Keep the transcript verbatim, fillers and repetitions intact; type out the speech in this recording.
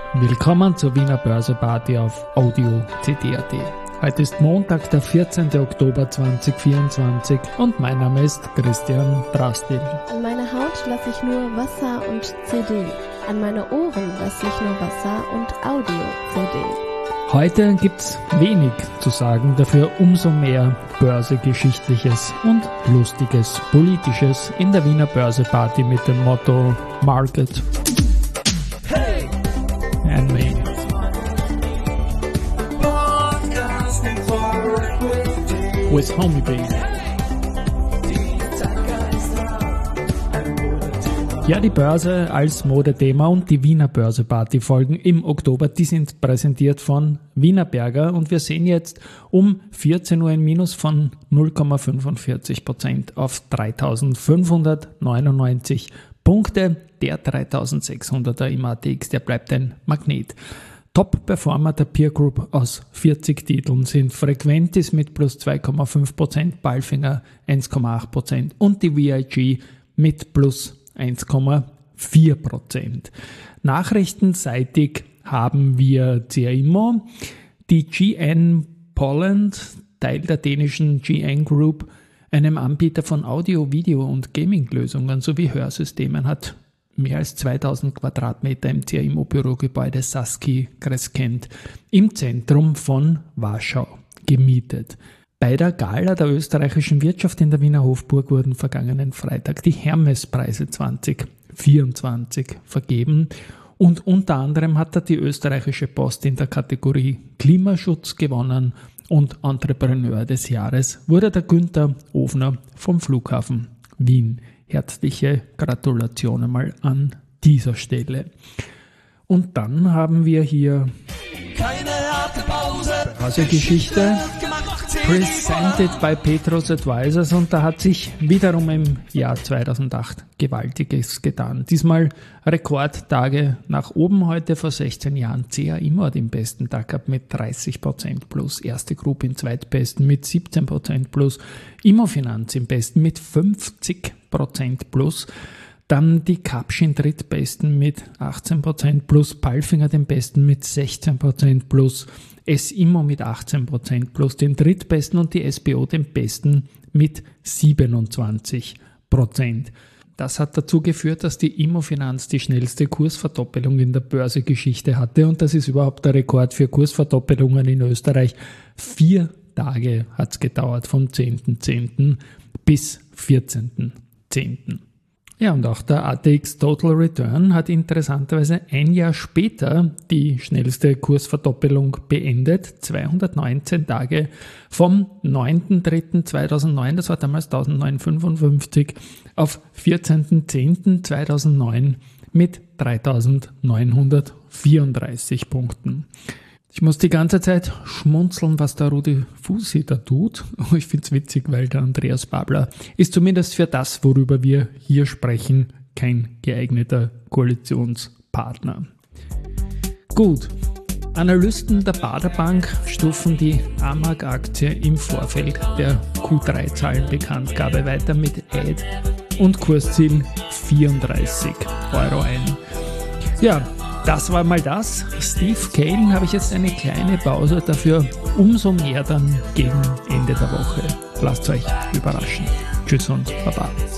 Willkommen zur Wiener Börse-Party auf Audio C D punkt A T. Heute ist Montag, der vierzehnten Oktober zweitausendvierundzwanzig und mein Name ist Christian Drastil. An meine Haut lasse ich nur Wasser und C D. An meine Ohren lasse ich nur Wasser und Audio-C D. Heute gibt's wenig zu sagen, dafür umso mehr Börsegeschichtliches und Lustiges, Politisches in der Wiener Börse-Party mit dem Motto Market hey. and Me. With Homie B. Ja, die Börse als Modethema und die Wiener Börse-Party folgen im Oktober, die sind präsentiert von Wienerberger und wir sehen jetzt um vierzehn Uhr ein Minus von null Komma fünfundvierzig Prozent auf dreitausendfünfhundertneunundneunzig Punkte. Der dreitausendsechshunderter im A T X, der bleibt ein Magnet. Top-Performer der Peer Group aus vierzig Titeln sind Frequentis mit plus zwei Komma fünf Prozent, Palfinger eins Komma acht Prozent und die V I G mit plus eins Komma vier Prozent. Nachrichtenseitig haben wir C A Immo, die G N Poland, Teil der dänischen G N Group, einem Anbieter von Audio-, Video- und Gaming-Lösungen sowie Hörsystemen, hat mehr als zweitausend Quadratmeter im C A Immo-Bürogebäude Saski Crescent im Zentrum von Warschau gemietet. Bei der Gala der österreichischen Wirtschaft in der Wiener Hofburg wurden vergangenen Freitag die Hermes-Preise zwanzig vierundzwanzig vergeben und unter anderem hat da die österreichische Post in der Kategorie Klimaschutz gewonnen und Entrepreneur des Jahres wurde der Günther Ofner vom Flughafen Wien. Herzliche Gratulation einmal an dieser Stelle. Und dann haben wir hier keine harte Pause. Börsegeschichte presented by Petros Advisors und da hat sich wiederum im Jahr zweitausendacht Gewaltiges getan. Diesmal Rekordtage nach oben heute vor sechzehn Jahren. C A Immo hat den besten Tag gehabt mit dreißig Prozent plus, Erste Group im zweitbesten mit siebzehn Prozent plus, Immofinanz im besten mit fünfzig Prozent plus, dann die Capshin drittbesten mit achtzehn Prozent plus, Palfinger den besten mit sechzehn Prozent plus, S Immo mit achtzehn Prozent plus, den drittbesten und die S B O den besten mit siebenundzwanzig Prozent. Das hat dazu geführt, dass die Immofinanz die schnellste Kursverdoppelung in der Börsegeschichte hatte und das ist überhaupt der Rekord für Kursverdoppelungen in Österreich. Vier Tage hat es gedauert, vom zehnten zehnten bis vierzehnten zehnten Ja, und auch der A T X Total Return hat interessanterweise ein Jahr später die schnellste Kursverdoppelung beendet. zweihundertneunzehn Tage vom neunten dritten zweitausendneun, das war damals eintausendneunhundertfünfundfünfzig, auf vierzehnten zehnten zweitausendneun mit dreitausendneunhundertvierunddreißig Punkten. Ich muss die ganze Zeit schmunzeln, was der Rudi Fusi da tut. Ich finde es witzig, weil der Andreas Babler ist zumindest für das, worüber wir hier sprechen, kein geeigneter Koalitionspartner. Gut, Analysten der Baderbank stufen die Amag-Aktie im Vorfeld der Q drei Zahlenbekanntgabe weiter mit Add und Kursziel vierunddreißig Euro ein. Ja, das war mal das. Steve Kane habe ich jetzt eine kleine Pause, dafür umso mehr dann gegen Ende der Woche. Lasst euch überraschen. Tschüss und Baba.